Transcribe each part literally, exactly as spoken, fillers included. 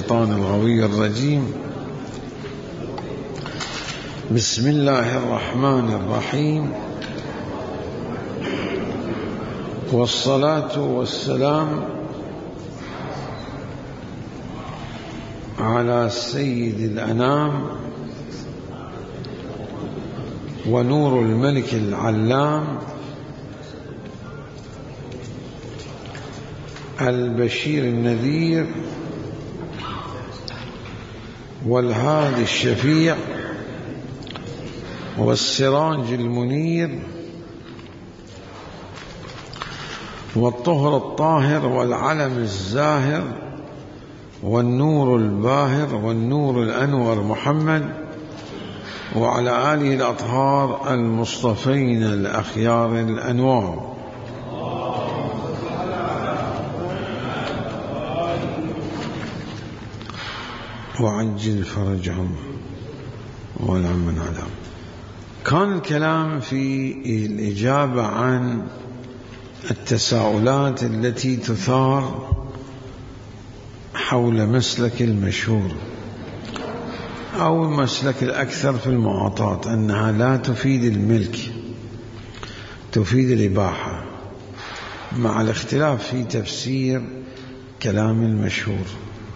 الشيطان الغوي الرجيم. بسم الله الرحمن الرحيم، والصلاة والسلام على سيد الأنام ونور الملك العلام البشير النذير والهادي الشفيع والسراج المنير والطهر الطاهر والعلم الزاهر والنور الباهر والنور الأنور محمد وعلى آله الأطهار المصطفين الأخيار الأنوار. وعجل فرجهم والعم من علام. كان الكلام في الإجابة عن التساؤلات التي تثار حول مسلك المشهور أو المسلك الأكثر في المعاطاة، أنها لا تفيد الملك، تفيد الإباحة، مع الاختلاف في تفسير كلام المشهور.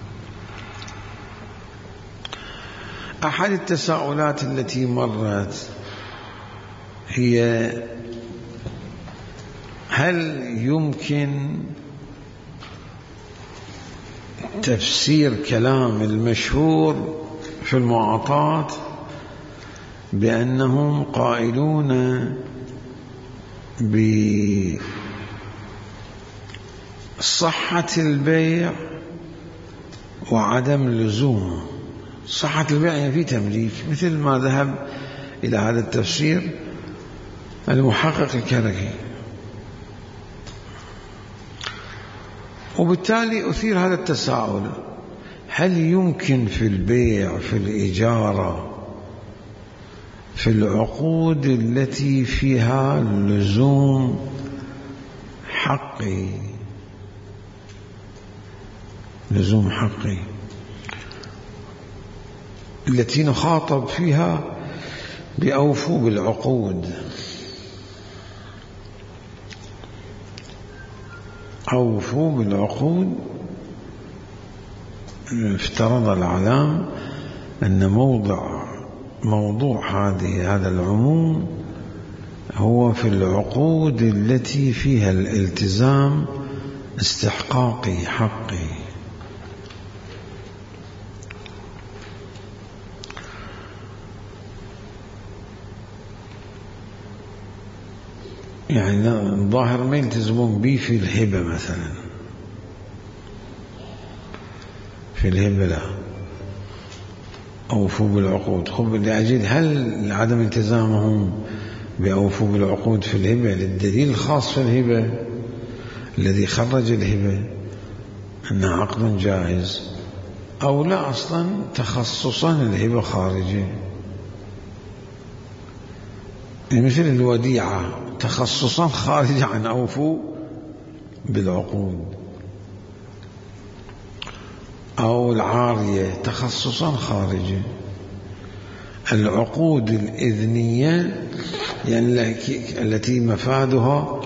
أحد التساؤلات التي مرت هي: هل يمكن تفسير كلام المشهور في المعاطاة بأنهم قائلون بصحة البيع وعدم لزومه؟ صحة البيع يعني في تمليك، مثل ما ذهب إلى هذا التفسير المحقق الكركي. وبالتالي أثير هذا التساؤل: هل يمكن في البيع، في الإجارة، في العقود التي فيها لزوم حقي لزوم حقي التي نخاطب فيها بأوفوا بالعقود، أوفوا بالعقود، افترض العلام أن موضع موضوع هذه هذا العموم هو في العقود التي فيها الالتزام استحقاقي حقي. يعني الظاهر ما يلتزمون به في الهبة مثلا، في الهبة لا، أوفوا بالعقود. خب لأجل هل عدم التزامهم بأوفوا بالعقود في الهبة للدليل الخاص في الهبة الذي خرج الهبة أنها عقد جائز، أو لا أصلا تخصصا الهبة خارجه؟ مثل الوديعة تخصصا خارج عن أوفوا بالعقود، أو العارية تخصصا خارجي. العقود الإذنية يعني التي مفادها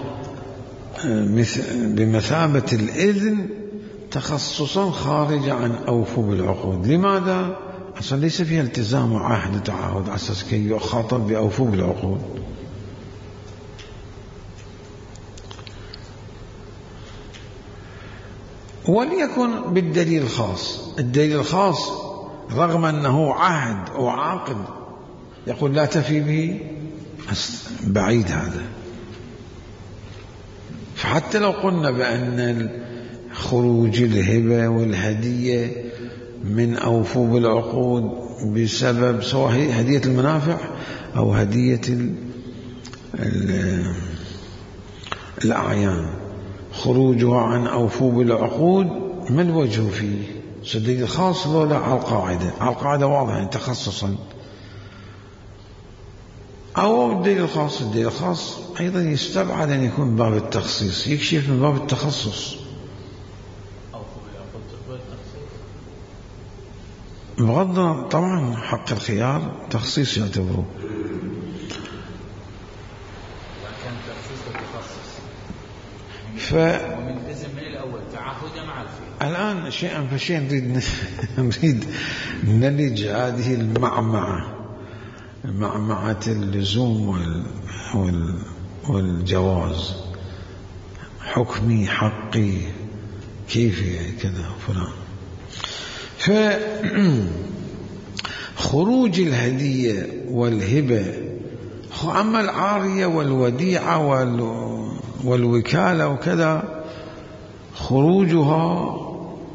بمثابة الإذن تخصصا خارج عن أوفوا بالعقود. لماذا؟ أصلا ليس فيها التزام وعهد وتعاهد على أساس كي يخاطب بأوفوا بالعقود. وليكن بالدليل الخاص. الدليل الخاص رغم أنه عهد أو عقد يقول لا تفي به، بعيد هذا. فحتى لو قلنا بأن خروج الهبة والهدية من أوفوا بالعقود بسبب سواء هدية المنافع أو هدية الأعيان، خروجها عن أوفوا بالعقود ما الوجه فيه؟ الدليل الخاص ولا على القاعدة؟ على القاعدة واضح يعني تخصصا. أو الدليل الخاص، الدليل الخاص أيضا يستبعد أن يكون من باب التخصيص، يكشف من باب التخصص. بغض النظر طبعا حق الخيار تخصيص يعتبره. وكان تخصيص وتخصص ف وملتزم من الأول تعهد مع الفعل. الآن شيئا فشيئا نريد نريد نلج هذه المعمعة، معمعة اللزوم وال... وال... والجواز، حكمي حقي كيفي كذا فلان. فخروج الهدية والهبة، أما العارية والوديعة وال... والوكالة وكذا خروجها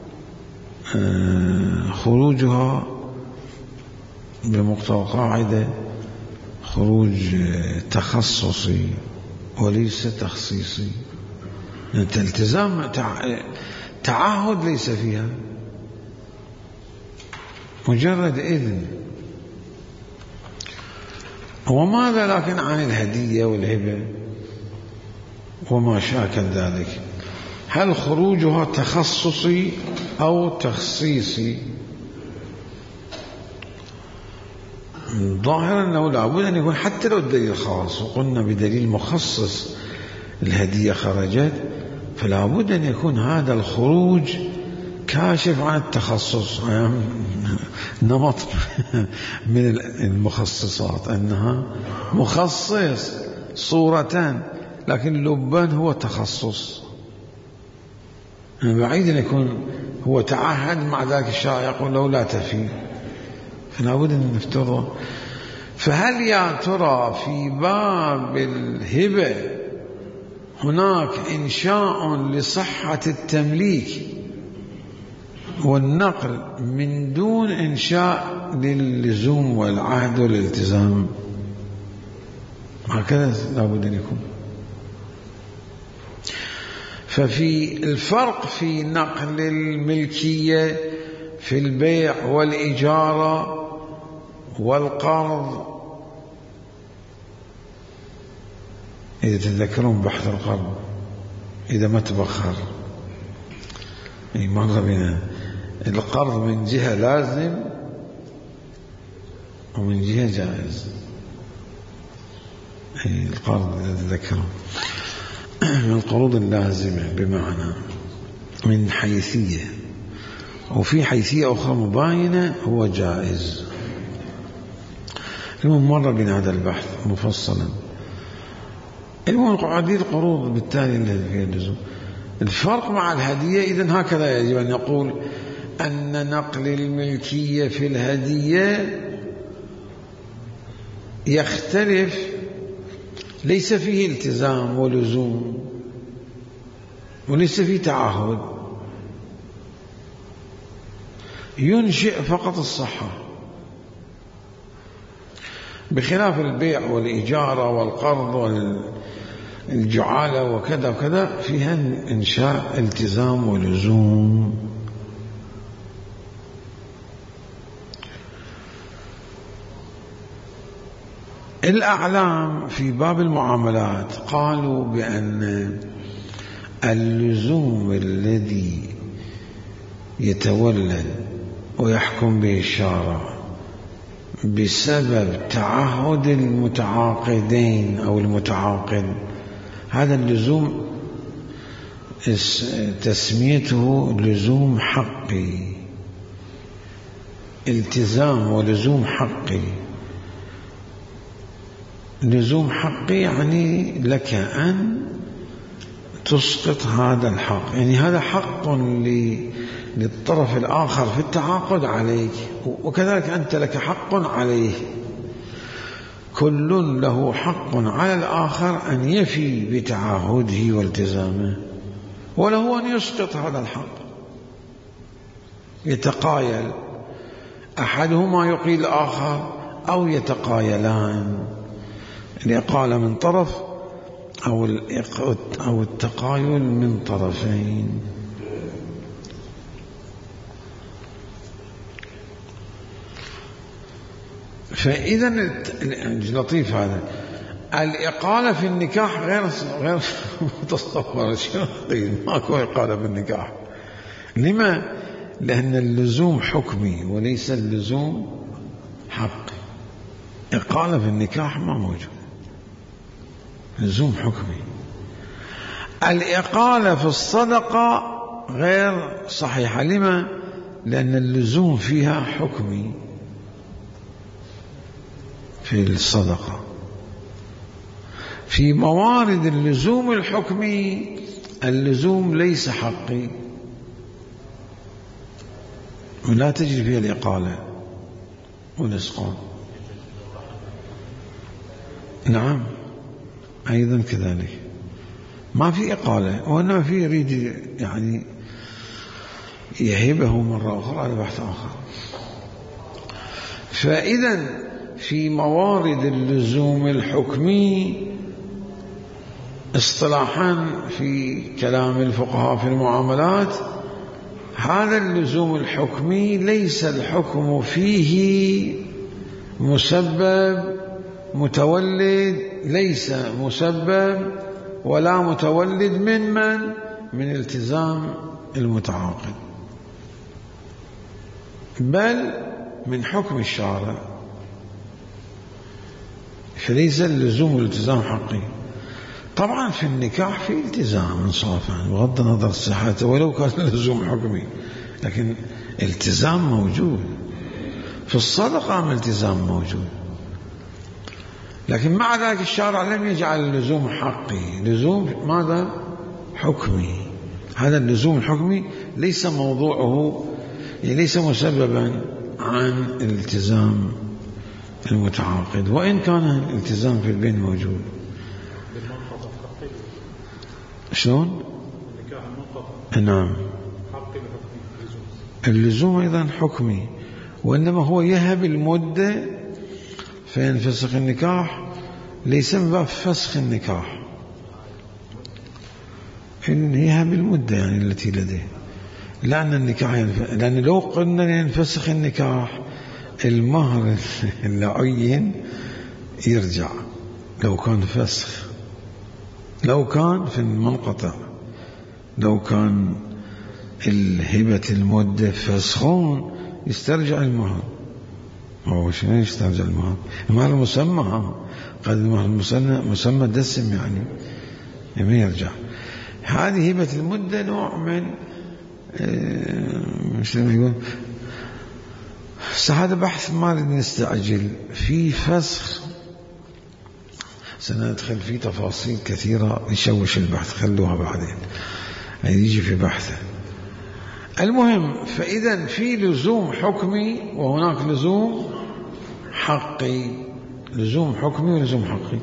خروجها بمقتضى قاعدة خروج تخصصي وليس تخصيصي. التزام تعهد ليس فيها، مجرد إذن. وماذا لكن عن الهدية والهبة وما شاكل ذلك؟ هل خروجها تخصصي أو تخصيصي؟ ظاهرا أنه لابد أن يكون حتى لو الدليل خاص، وقلنا بدليل مخصص الهدية خرجت، فلا بد أن يكون هذا الخروج كاشف عن التخصص. نمط من المخصصات أنها مخصص صورة، لكن لبا هو تخصص. بعيد أن يكون هو تعهد مع ذلك الشارع يقول له لا تفي، فلا بد أن نفترضه. فهل يا ترى في باب الهبة هناك إنشاء لصحة التمليك والنقل من دون إنشاء للزوم والعهد والالتزام؟ هكذا لا بد أن يكون. ففي الفرق في نقل الملكية في البيع والإجارة والقرض، إذا تذكرون بحث القرض إذا ما تبخر مر بنا، القرض من جهة لازم ومن جهة جائز. القرض إذا تذكرون من القروض اللازمة بمعنى من حيثية، وفي حيثية أخرى مباينة هو جائز. المهم مر بنا هذا البحث مفصلا. المهم هذه القروض بالتالي الذي فيها اللزوم. الفرق مع الهدية إذن هكذا يجب أن يقول أن نقل الملكية في الهدية يختلف، ليس فيه التزام ولزوم وليس فيه تعهد، ينشئ فقط الصحة، بخلاف البيع والإجارة والقرض والجعالة وكذا وكذا فيها إنشاء التزام ولزوم. الأعلام في باب المعاملات قالوا بأن اللزوم الذي يتولد ويحكم به الشارع بسبب تعهد المتعاقدين أو المتعاقد، هذا اللزوم تسميته لزوم حقي، التزام ولزوم حقي. لزوم حقي يعني لك أن تسقط هذا الحق، يعني هذا حق للطرف الآخر في التعاقد عليك، وكذلك أنت لك حق عليه. كل له حق على الآخر أن يفي بتعهده والتزامه، وله أن يسقط هذا الحق. يتقايل أحدهما يقيل الآخر أو يتقايلان، الإقالة من طرف أو أو التقايل من طرفين. فإذا لطيف هذا. الإقالة في النكاح غير غير متصورة. شنو ماكو إقالة في النكاح؟ لما؟ لأن اللزوم حكمي وليس اللزوم حقي. إقالة في النكاح ما موجود، لزوم حكمي. الإقالة في الصدقة غير صحيحة. لما؟ لأن اللزوم فيها حكمي في الصدقة. في موارد اللزوم الحكمي اللزوم ليس حقي ولا تجري فيها الإقالة والإسقاط. نعم أيضا كذلك ما في إقالة، وإنما في يريد يعني يهبه مرة أخرى على بحث آخر. فإذا في موارد اللزوم الحكمي اصطلاحا في كلام الفقهاء في المعاملات، هذا اللزوم الحكمي ليس الحكم فيه مسبب متولد، ليس مسبب ولا متولد من من من التزام المتعاقد، بل من حكم الشارع. فليس اللزوم الالتزام حقي. طبعا في النكاح في التزام انصافا بغض النظر صحته ولو كان اللزوم حكمي، لكن التزام موجود. في الصدقة التزام موجود، لكن مع ذلك الشارع لم يجعل اللزوم حقي، لزوم ماذا؟ حكمي. هذا اللزوم الحكمي ليس موضوعه، يعني ليس مسببا عن الالتزام المتعاقد، وإن كان الالتزام في البين موجود. شلون؟ نعم اللزوم أيضا حكمي، وإنما هو يهب المدة فينفسخ النكاح، ليس من باب فسخ النكاح، إن يهب المدة يعني التي لديه، لأن النكاح ينف... لأن لو قلنا ينفسخ النكاح المهر اللي عين يرجع لو كان فسخ، لو كان في المنقطع، لو كان الهبة المدة فسخون يسترجع المهر. هو شنو يسترجع المهر؟ المهر المسمى، قد المهر المسمى مسمى دسم يعني ما يرجع. هذه هبة المدة نوع من مش يقول هذا بحث ما نريد نستعجل في فسخ، سندخل في تفاصيل كثيرة يشوش البحث، خلوها بعدين يجي في بحثه. المهم، فإذا في لزوم حكمي وهناك لزوم حقي، لزوم حكمي ولزوم حقي.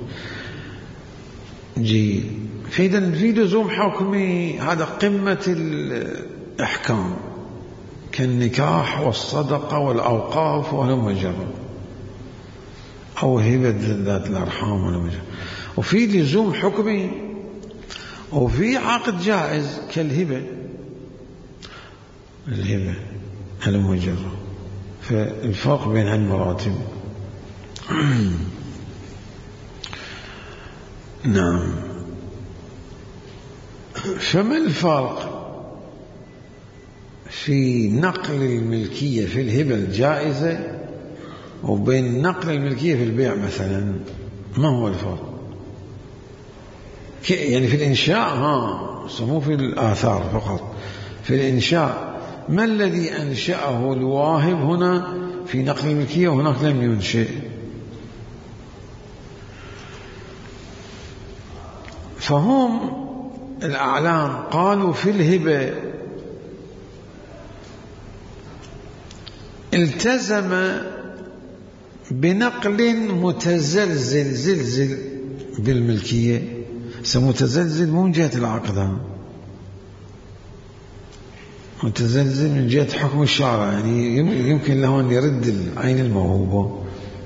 جيد. فإذا في لزوم حكمي هذا قمة الأحكام كالنكاح والصدقة والأوقاف ولم يجرب، أو هبة ذات الأرحام ولم يجرب. وفي لزوم حكمي وفي عقد جائز كالهبة، الهبة المجرة. فالفرق بين المراتب. نعم. فما الفرق في نقل الملكية في الهبة الجائزة وبين نقل الملكية في البيع مثلا؟ ما هو الفرق؟ يعني في الإنشاء ها مو في الآثار فقط، في الإنشاء ما الذي أنشأه الواهب هنا في نقل الملكية وهناك لم ينشئ؟ فهم الأعلام قالوا في الهبة التزم بنقل متزلزل زلزل بالملكية، متزلزل مو من جهة العقد، متزلزل من جهة حكم الشارع، يعني يمكن له أن يرد العين الموهوبة.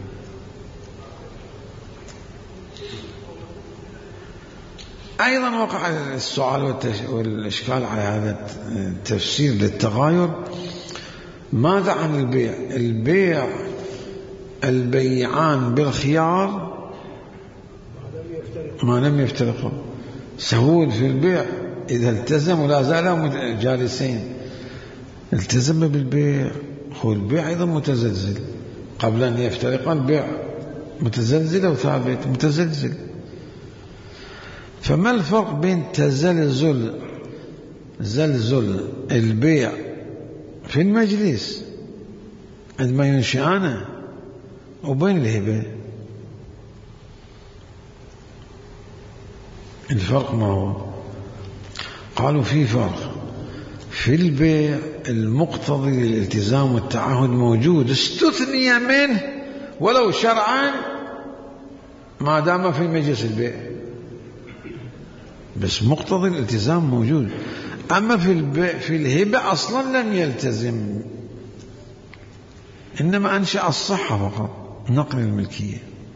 أيضا وقع السؤال والإشكال على هذا التفسير للتغاير. ماذا عن البيع؟ البيع البيعان بالخيار ما لم يفترقوا، سهول في البيع إذا التزموا لا زالوا جالسين، التزم بالبيع. هو البيع أيضا متزلزل، قبل أن يفترق البيع متزلزل أو ثابت؟ متزلزل. فما الفرق بين تزلزل زلزل البيع في المجلس عندما ينشئانه وبين الهبة؟ الفرق ما هو؟ قالوا في فرق. في البيع المقتضي للالتزام والتعهد موجود، استثني منه ولو شرعا ما دام في مجلس البيع، بس مقتضي الالتزام موجود. أما في البيع في الهبة أصلا لم يلتزم، إنما أنشأ الصحة فقط، نقل الملكية.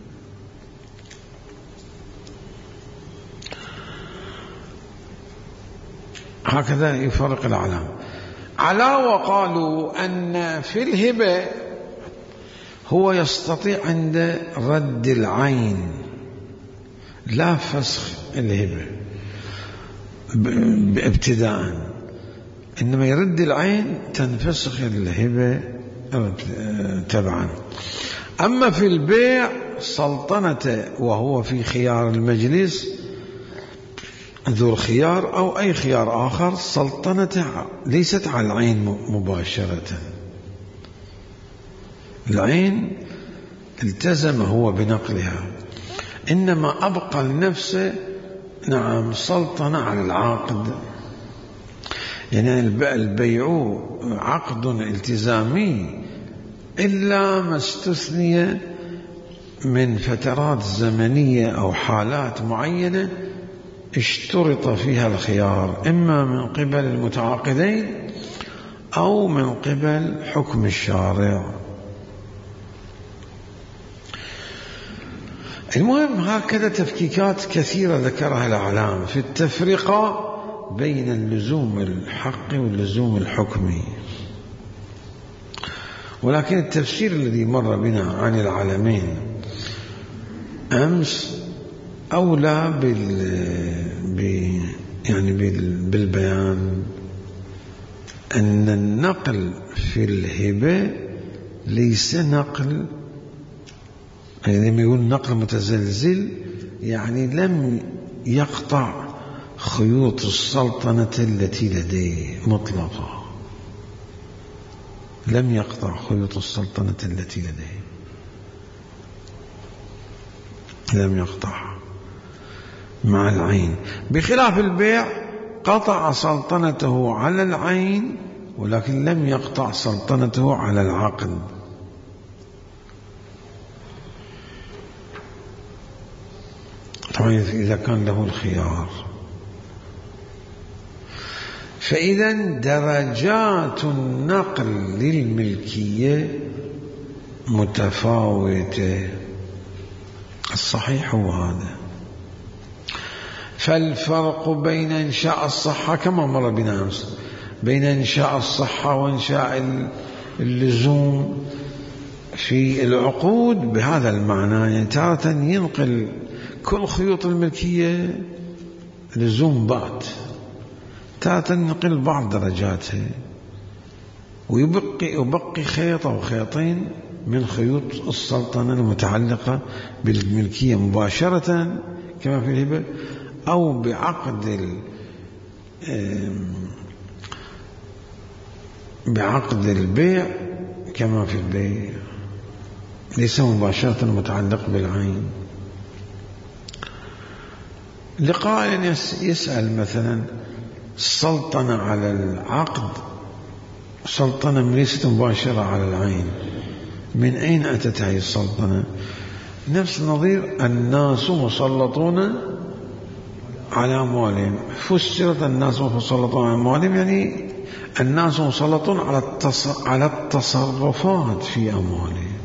هكذا يفرق الأعلام. على وقالوا أن في الهبة هو يستطيع عند رد العين لا فسخ الهبة ابتداء، إنما يرد العين تنفسخ الهبة تبعا. أما في البيع سلطنة وهو في خيار المجلس ذو الخيار أو أي خيار آخر، سلطنة ليست على العين مباشرة. العين التزم هو بنقلها، إنما أبقى لنفسه نعم سلطنة على العقد. يعني البيع عقد التزامي إلا ما استثني من فترات زمنية أو حالات معينة اشترط فيها الخيار، إما من قبل المتعاقدين أو من قبل حكم الشارع. المهم هكذا تفكيكات كثيرة ذكرها الأعلام في التفرقة بين اللزوم الحقي واللزوم الحكمي. ولكن التفسير الذي مر بنا عن العالمين أمس أولى بال... ب... يعني بال... بالبيان أن النقل في الهبة ليس نقل، يعني لما يقول نقل متزلزل يعني لم يقطع خيوط السلطنة التي لديه مطلقة، لم يقطع خيوط السلطنة التي لديه، لم يقطع مع العين. بخلاف البيع قطع سلطنته على العين ولكن لم يقطع سلطنته على العقد. طبعا إذا كان له الخيار. فإذا درجات النقل للملكية متفاوتة، الصحيح هو هذا. فالفرق بين إنشاء الصحة كما مر بنا أمس، بين إنشاء الصحة وإنشاء اللزوم في العقود بهذا المعنى، يعني تارة ينقل كل خيوط الملكية لزوم بعض، تارة ينقل بعض درجاتها ويبقي يبقي خيط أو خيطين من خيوط السلطنة المتعلقة بالملكية مباشرة كما في الهبة، أو بعقد بعقد البيع كما في البيع، ليس مباشرة متعلق بالعين. لقائل يسأل مثلا السلطنة على العقد سلطنة ليست مباشرة على العين، من أين أتت هذه السلطنة؟ نفس نظير الناس مسلطون على أموالهم، فسرت الناس مسلطون على أموالهم يعني الناس مسلطون على على التصرفات في أموالهم.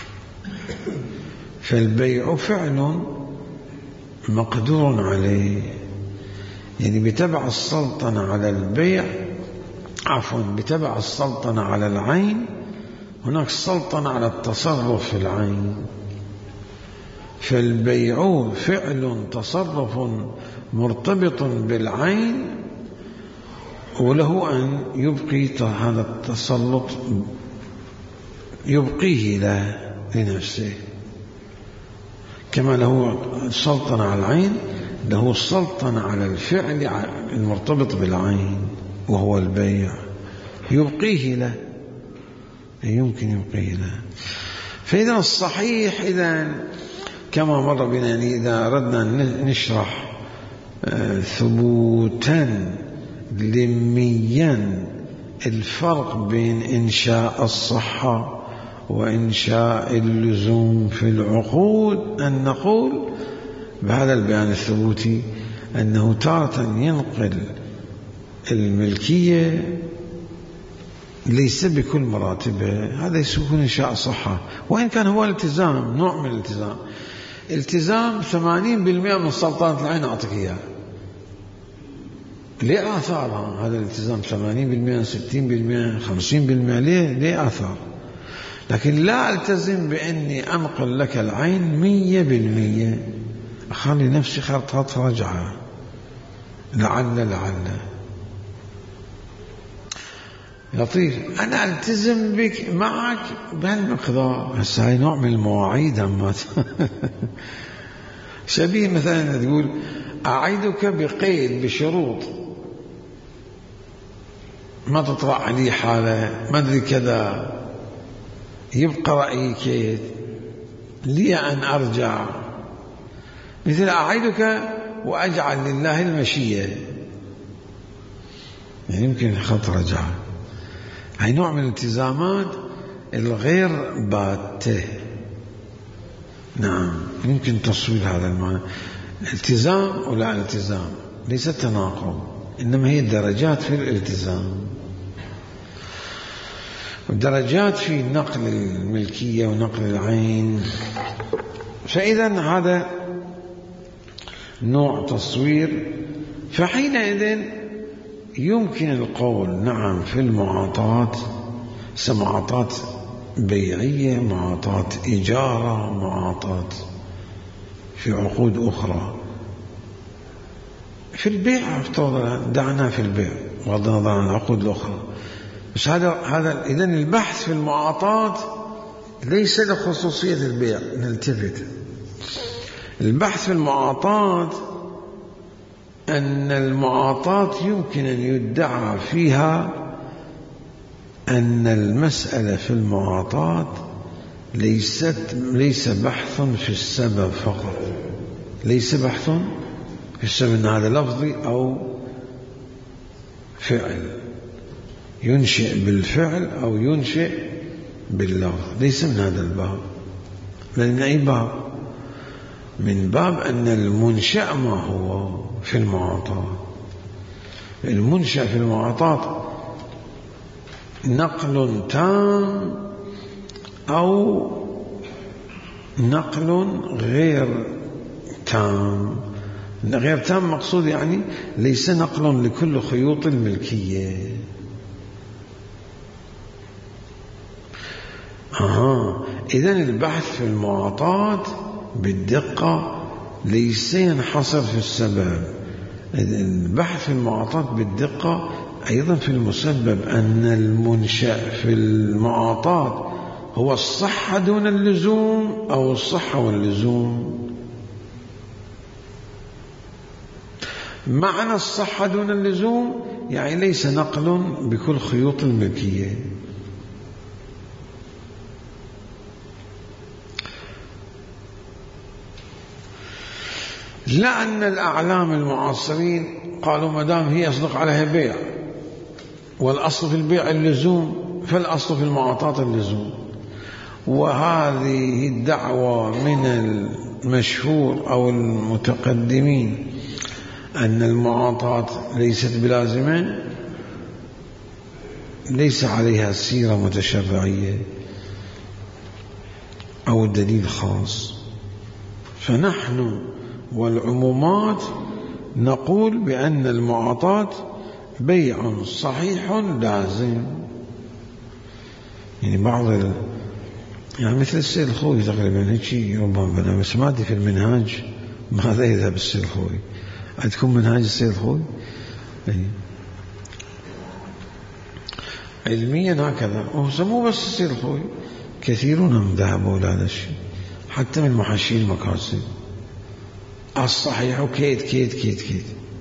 فالبيع فعل مقدور عليه، يعني بتبع السلطنة على البيع عفوا بتبع السلطنة على العين هناك سلطنة على التصرف في العين. فالبيع فعل تصرف مرتبط بالعين، وله أن يبقي هذا التسلط، يبقيه له لنفسه، كما له السلطنة على العين له السلطنة على الفعل المرتبط بالعين وهو البيع، يبقيه له، يمكن يبقيه له. فإذا الصحيح إذا كما مر بنا، يعني إذا أردنا نشرح ثبوتا لميا الفرق بين إنشاء الصحة وإنشاء اللزوم في العقود، أن نقول بهذا البيان الثبوتي أنه تارة ينقل الملكية ليس بكل مراتبه، هذا يكون إنشاء صحة، وإن كان هو التزام، نوع من الالتزام. التزام ثمانين بالمئة من سلطنة العين أعطيك إياه، ليه آثار هذا الالتزام؟ ثمانين بالمئة، ستين بالمئة، خمسين بالمئة، ليه ليه آثار؟ لكن لا ألتزم بأني أنقل لك العين مية بالمية، أخلي نفسي خطط رجعة، لعل لعل لطيف، أنا ألتزم بك معك بهالمقدار. هسه هاي نوع من المواعيد همات شبيه مثلا تقول أعيدك بقيد بشروط، ما تطرأ علي حالة ما أدري كذا، يبقى رأيك لي أن أرجع، مثل أعيدك وأجعل لله المشيئة، يعني يمكن خط رجعة. هاي نوع من الالتزامات الغير باتة، نعم يمكن تصوير هذا المعنى، التزام ولا التزام، ليس تناقض، إنما هي درجات في الالتزام، ودرجات في نقل الملكية ونقل العين. فإذا هذا نوع تصوير. فحينئذ يمكن القول نعم في المعاطاة، معاطاة بيعية، معاطاة إجارة، معاطاة في عقود أخرى. في البيع افترض دعنا في البيع بغض النظر عن العقود الأخرى، بس هذا هذا إذن البحث في المعاطاة ليس لخصوصية البيع، نلتفت. البحث في المعاطاة أن المعاطاة يمكن أن يدعى فيها أن المسألة في المعاطاة ليست ليس بحث في السبب فقط، ليس بحث في السبب، هذا لفظي أو فعل، ينشئ بالفعل أو ينشئ باللفظ، ليس من هذا الباب. لأن أي باب؟ من باب أن المنشأ ما هو في المعاطاة. المنشأ في المعاطاة نقل تام أو نقل غير تام. غير تام مقصود يعني ليس نقل لكل خيوط الملكية. آه. إذن البحث في المعاطاة بالدقة ليس ينحصر في السبب، البحث في المعاطاة بالدقة أيضا في المسبب، أن المنشأ في المعاطاة هو الصحة دون اللزوم أو الصحة واللزوم. معنى الصحة دون اللزوم يعني ليس نقل بكل خيوط الملكية. لأن الأعلام المعاصرين قالوا ما دام هي يصدق عليها بيع والأصل في البيع اللزوم فالأصل في المعاطاة اللزوم، وهذه الدعوة من المشهور أو المتقدمين أن المعاطاة ليست بلازمة ليس عليها سيرة متشرعية أو دليل خاص. فنحن والعمومات نقول بأن المعاطاة بيع صحيح لازم. يعني بعض ال... يعني مثل السيد الخوي تقريبا هيك ربما بنا، بس ما أدري في المنهاج ماذا يذهب السيد الخوي. عندكم منهاج السيد الخوي؟ أي. علميا هكذا. وسموه بس يصير خوي كثيرون هم ذهبوا لهذا الشيء، حتى من محشي المكاسب الصحيح كيد كيد كيد كيد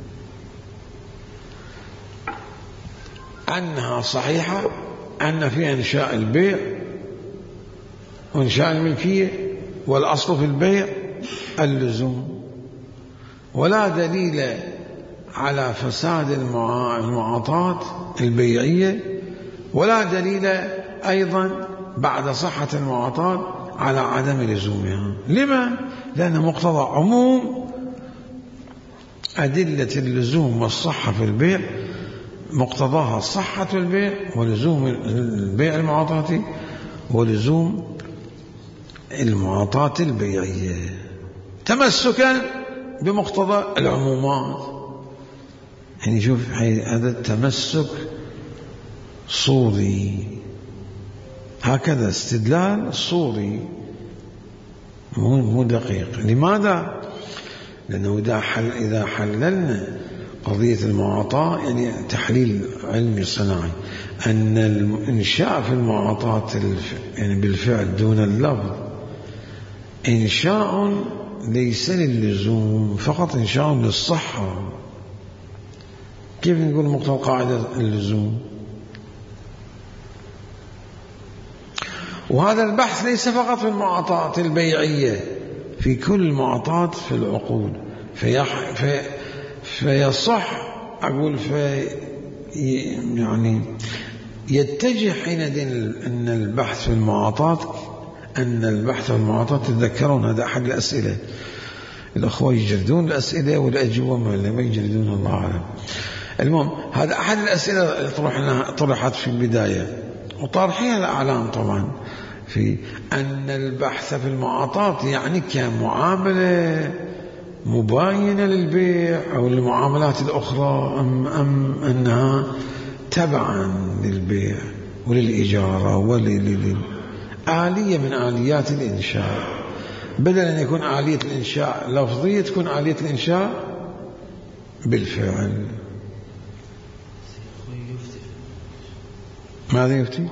أنها صحيحة، أن في إنشاء البيع وإنشاء الملكية، والأصل في البيع اللزوم، ولا دليل على فساد المعاطاة البيعية، ولا دليل أيضا بعد صحة المعاطاة على عدم لزومها. لما؟ لأن مقتضى عموم أدلة اللزوم والصحة في البيع مقتضاها صحة البيع ولزوم البيع المعاطاتي ولزوم المعاطاة البيعية، تمسكا بمقتضى العمومات. يعني شوف هذا التمسك صوري، هكذا استدلال صوري مو مو دقيق. لماذا؟ لأنه إذا حل إذا حللنا قضية المعاطاة، يعني تحليل علمي صناعي، أن الإنشاء في المعاطاة يعني بالفعل دون اللفظ إنشاء ليس للزوم، فقط إنشاء للصحة. كيف نقول مقتضى قاعدة اللزوم؟ وهذا البحث ليس فقط في المعاطاة البيعية، في كل المعاطاة في العقود. فيح في فيصح أقول في يعني يتجه حينئذ أن البحث في المعاطاة أن البحث في المعاطاة تتذكرون هذا أحد الأسئلة، الأخوة يجردون الأسئلة والأجوبة ما يجردون، الله أعلم. المهم هذا أحد الأسئلة طرحت في البداية وطرحها الأعلام طبعا، في أن البحث في المعاطاة يعني كمعاملة مباينة للبيع أو المعاملات الأخرى، أم, أم أنها تبعا للبيع وللإجارة وللآلية من آليات الإنشاء، بدل أن يكون آلية الإنشاء لفظية تكون آلية الإنشاء بالفعل. ماذا يفتي؟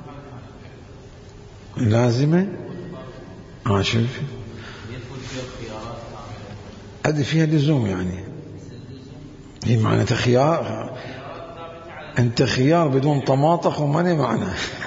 لازمة عاشر هذه فيها لزوم، يعني هي معنى خيار، أنت خيار بدون طماطخ وماني معنى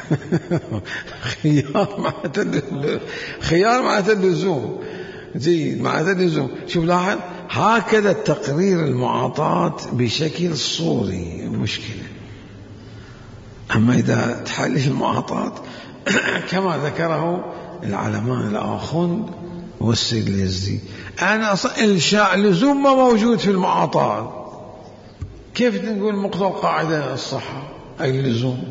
خيار معنى خيار معنى اللزوم، جيد معنى اللزوم. شوف لاحظ هكذا تقرير المعاطاة بشكل صوري مشكلة. أما إذا تحلل المعاطاة كما ذكره العلمان الآخوند والسيد اليزدي، أنا أصلا إنشاء لزوم ما موجود في المعاطاة، كيف نقول مقتضى قاعدة الصحة أي اللزوم؟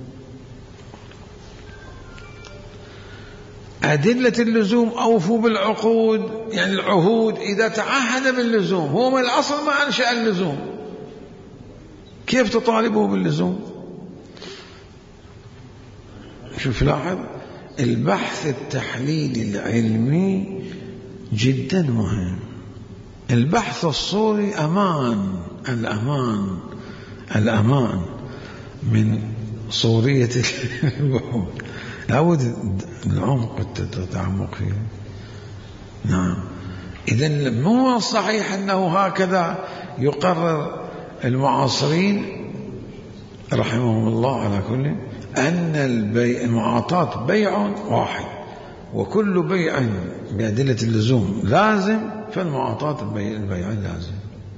أدلة اللزوم أوفوا بالعقود، يعني العهود إذا تعهد باللزوم، هو من الأصل ما أنشأ اللزوم، كيف تطالبه باللزوم؟ شوف لاحظ البحث التحليلي العلمي جدا مهم. البحث الصوري أمان، الأمان الأمان من صورية البحوث، لابد العمق والتعمق فيه. نعم. إذن مو صحيح أنه هكذا يقرر المعاصرين رحمهم الله على كل، أن البيع المعاطاة بيع واحد، وكل بيع بأدلة اللزوم لازم، فالمعاطاة البيع لازم.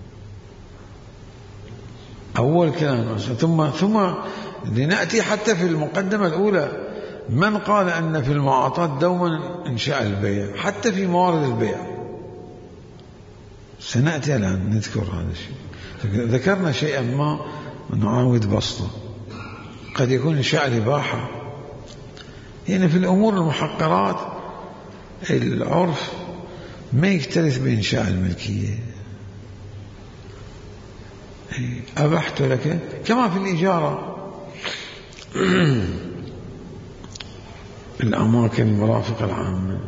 أول كلام. ثم ثم لنأتي حتى في المقدمة الأولى، من قال أن في المعاطاة دوما إنشاء البيع حتى في موارد البيع؟ سنأتي الآن نذكر هذا الشيء. ذكرنا شيئا ما نعاود بسطه، قد يكون إنشاء الإباحة، يعني في الأمور المحقرات العرف ما يكترث بإنشاء الملكية. أبحت لك كما في الإجارة الأماكن المرافقة العامة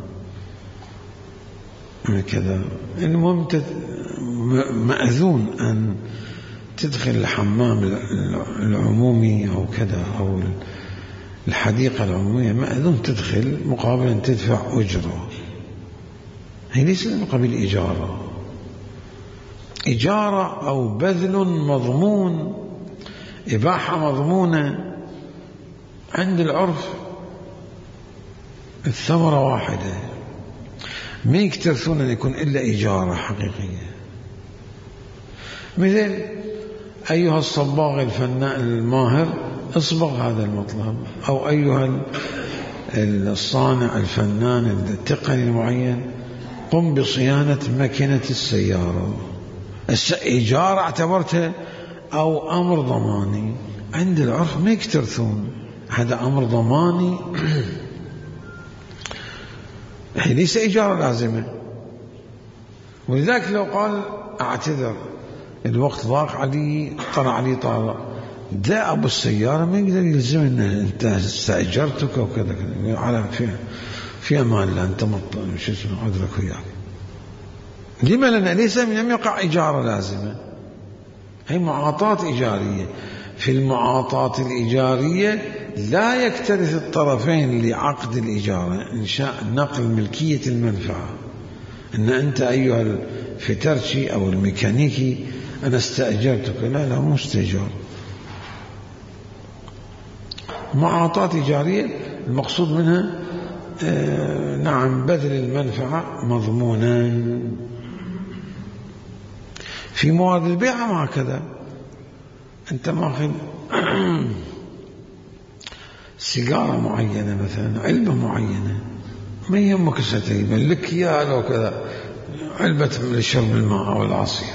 كذا، المهم مأذون أن تدخل الحمام العمومي أو كذا أو الحديقة العمومية مأذون تدخل مقابل أن تدفع أجرة. هي ليس مقابل إجارة. إجارة أو بذل مضمون، إباحة مضمونة عند العرف الثمرة واحدة، ما يكترثون أن يكون إلا إجارة حقيقية. مثل أيها الصباغ الفنان الماهر اصبغ هذا المطلب، أو أيها الصانع الفنان التقني المعين قم بصيانة ماكينة السيارة. إجارة اعتبرتها أو أمر ضماني. عند العرف ما يكترثون، هذا أمر ضماني ليس إجارة لازمة. ولذلك لو قال أعتذر الوقت ضاق علي طلع علي طالع، ده أبو السيارة ما يقدر يلزم أنه أنت استأجرتك وكذا كذا، على في في أمان الله أنت مطلع شو اسمه عذرك وياك. لما؟ لأن ليس لم يقع إجارة لازمة، هي معاطاة إيجارية. في المعاطاة الإيجارية لا يكترث الطرفين لعقد الإجارة إنشاء نقل ملكية المنفعة، أن أنت أيها الفترشي أو الميكانيكي أنا استأجرتك، لا لا مو استئجار. معاطاة إيجارية المقصود منها آه نعم بذل المنفعة مضمونا. في مواد البيع ما هكذا، أنت ماخذ سيجارة معينة مثلا، علبة معينة، ما يهمك ستجيب لك إياها لو كذا، علبة لشرب الماء أو العصير،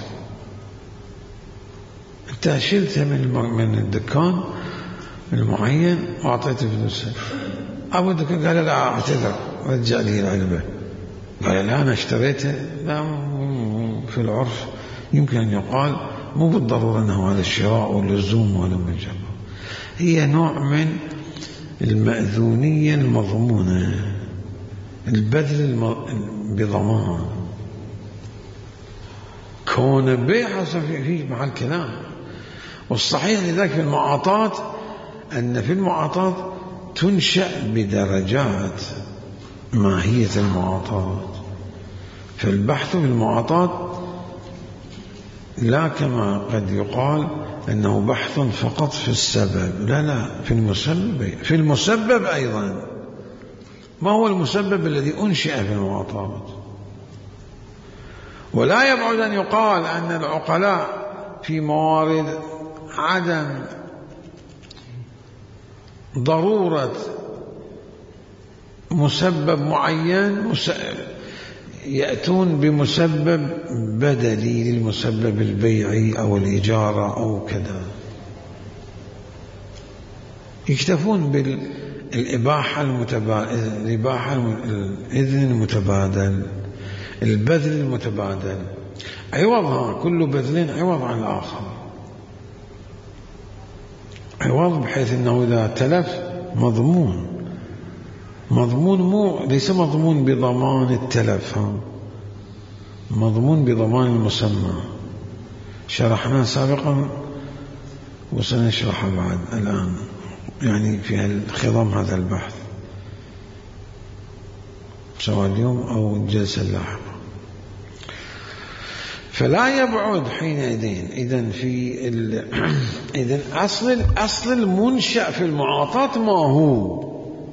أنت شلتها من من الدكان المعين وأعطيته فلوسها. أبو الدكان قال لا أعتذر رجع لي العلبة، قال لا أنا اشتريتها. لا، في العرف يمكن أن يقال مو بالضرورة أنه هذا الشراء واللزوم ولا مجرد، هي نوع من المأذونية المضمونة، البذل بضمان. كون بيع فيه مع الكلام. والصحيح لذلك في المعاطاة أن في المعاطاة تنشأ بدرجات ماهية المعاطاة. فالبحث في المعاطاة لا كما قد يقال أنه بحث فقط في السبب، لا لا، في المسبب. في المسبب أيضا، ما هو المسبب الذي أنشئ في المعاطاة. ولا يبعد أن يقال أن العقلاء في موارد عدم ضرورة مسبب معين يأتون بمسبب بدلي للمسبب البيعي أو الإجارة أو كذا، يكتفون بالإباحة المتبادل، الإباحة الإذن المتبادل، البذل المتبادل، عوضها كل بذل عوض عن الآخر، عوض بحيث أنه إذا تلف مضمون. مضمون مو ليس مضمون بضمان التلف، مضمون بضمان المسمى. شرحناه سابقا وسنشرحه بعد الآن، يعني في خضم هذا البحث سواء اليوم أو الجلسة اللاحقة. فلا يبعد حينئذ إذن في إذن أصل أصل المنشأ في المعاطاة ما هو،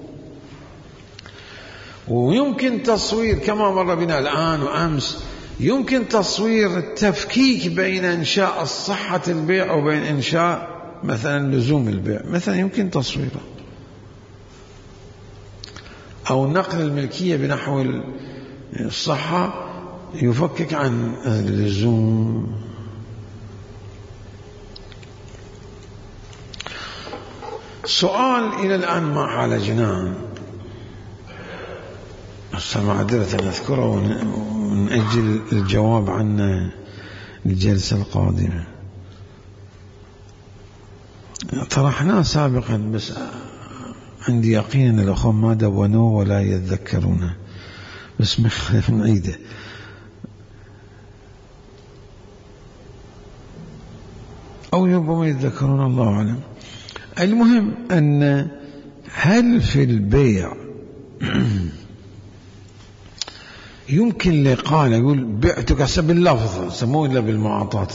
ويمكن تصوير كما مر بنا الآن وأمس، يمكن تصوير التفكيك بين إنشاء الصحة البيع وبين إنشاء مثلا لزوم البيع، مثلا يمكن تصويره، أو نقل الملكية بنحو الصحة يفكك عن اللزوم. سؤال إلى الآن ما عالجناه، معذرة نذكره ونأجل الجواب عنه الجلسة القادمة. طرحناه سابقا بس عندي يقين أن الأخوة ما دونوه ولا يتذكرونه، بس مخالف نعيده. أو ربما يتذكرون، الله أعلم. المهم أن هل في البيع يمكن لقال يقول بعتك حسب اللفظ، سموه إلا بالمعاطاة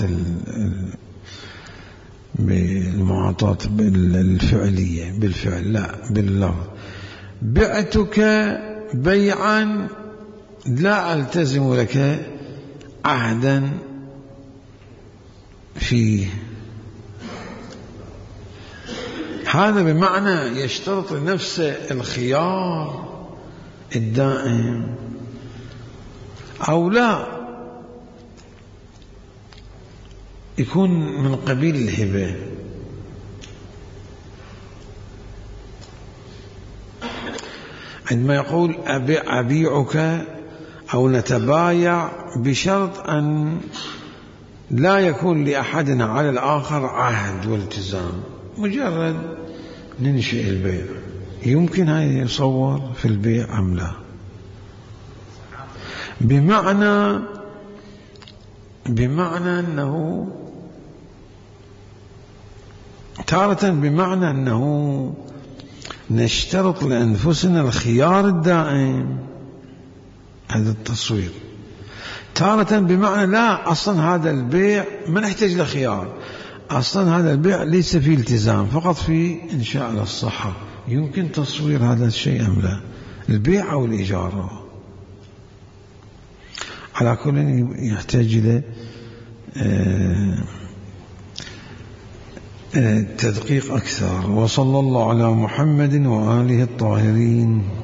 بالمعاطاة الفعلية بالفعل، لا باللفظ، بعتك بيعا لا ألتزم لك عهدا فيه. هذا بمعنى يشترط لنفسه الخيار الدائم أو لا، يكون من قبيل الهبة. عندما يقول أبيعك أو نتبايع بشرط أن لا يكون لأحدنا على الآخر عهد والتزام، مجرد ننشئ البيع، يمكن هذا يصور في البيع أم لا؟ بمعنى بمعنى أنه تارة بمعنى أنه نشترط لأنفسنا الخيار الدائم، هذا التصوير. تارة بمعنى لا، أصلا هذا البيع ما نحتاج لخيار، أصلا هذا البيع ليس فيه التزام، فقط فيه إنشاء على الصحة. يمكن تصوير هذا الشيء أم لا؟ البيع أو الإجارة، على كل يحتاج إلى تدقيق أكثر. وصلى الله على محمد وآله الطاهرين.